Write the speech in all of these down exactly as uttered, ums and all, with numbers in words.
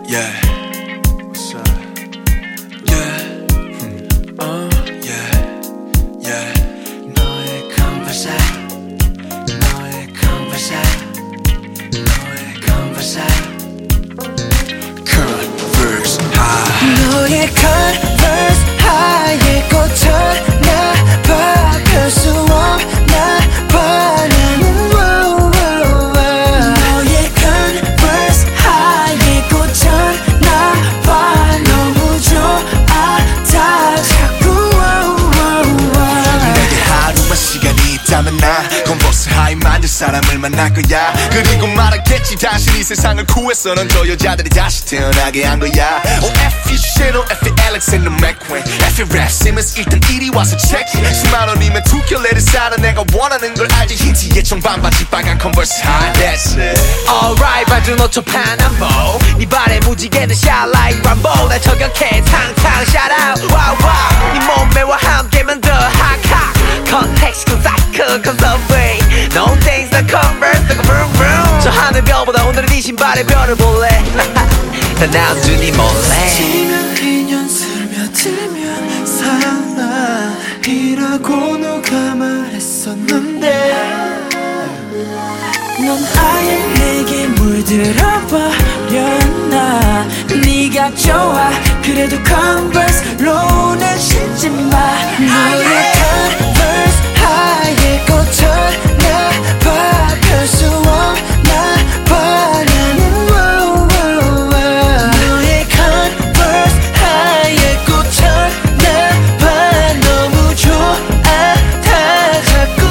Yeah. What's up? Yeah. Hmm. Uh, yeah. Yeah. 너의 converse, 너의 converse, 너의 converse, converse high. 너의 converse high에 꽂혀나 봐. 별 수 없나 봐. 나 컨버스 하이 만들 사람을 만날 거야. 그리고 말하겠지 다시 이 세상을 구했어. 넌 저 여자들이 다시 태어나게 한 거야. Oh F you Chanel, F you Alexander McQueen, F you Raf Simons. 일단 이리 와서 체크해. 십만 원이면 두 켤레를 사는 내가 원하는 걸 알지. 흰티에 청반바지 빨간 컨버스 하이. That's it. Alright 봐준 오초 파남보. 네 발에 무지개는 shine like Rambo. 날 저격해 탕탕 shout out. Wow wow. 네 몸매와 함께만 더 hot hot. Context cause I could conserve. No things that converse like a vroom vroom. 저 하늘별보다 오늘은 이 신발의 별을 볼래. 다 남준이 몰래. 스치면 인연 스며들면 사랑이라고 누가 말했었는데 넌 아예 내게 물들어버렸나. 네가 좋아 그래도 Converse로는 신지 마. 너의 Converse 하얘 꽂혀나 봐. 별 수 없나 봐. 나는 너의 Converse 하얘 꽂혀나 봐. 너무 좋아 다 자꾸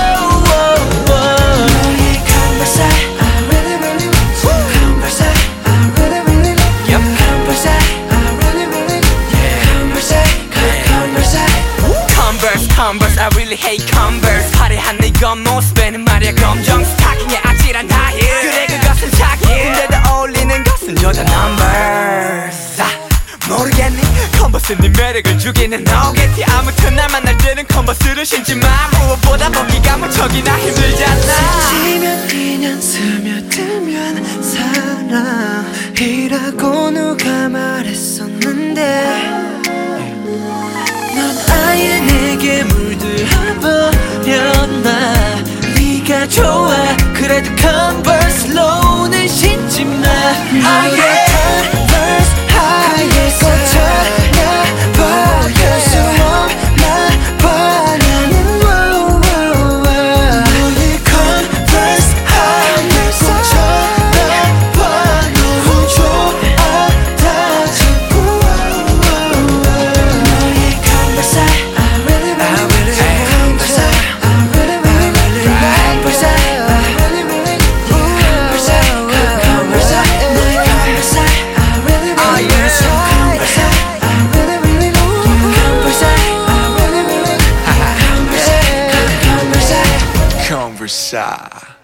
너의 Converse I really really want you. Converse I really really like you. Converse I really really yeah. Converse Converse Converse Converse I really hate Converse. 화려한 네 겉모습에는 말이야 검정 스타킹에 아찔한 하일. 그래 그것은 자기. 근데도 어울리는 것은 저자 Numbers. 아, 모르겠니 컨버스 네 매력을 주기는 너겠지. 아무튼 날 만날 때는 컨버스를 신지 마. 무엇보다 벗기가 무척이나 힘들잖아. 스치면 인연 스며들면 사랑이라고 누가 말했었는데 넌 아예 내게 물들어버렸나. 네가 좋아 그래도 Converse로는 신지 마. 아예 Converse 하얘 꽂혀나 봐. 별 수 없나 봐. 나는 너의 Converse 하얘 꽂혀나 봐. 너무 좋아 다 자꾸 너의 Converse I really really like Converse I really really like Converse I really really Converse Converse 너의 Converse I really really like Converse I really really like Converse I really really Converse Converse Converse.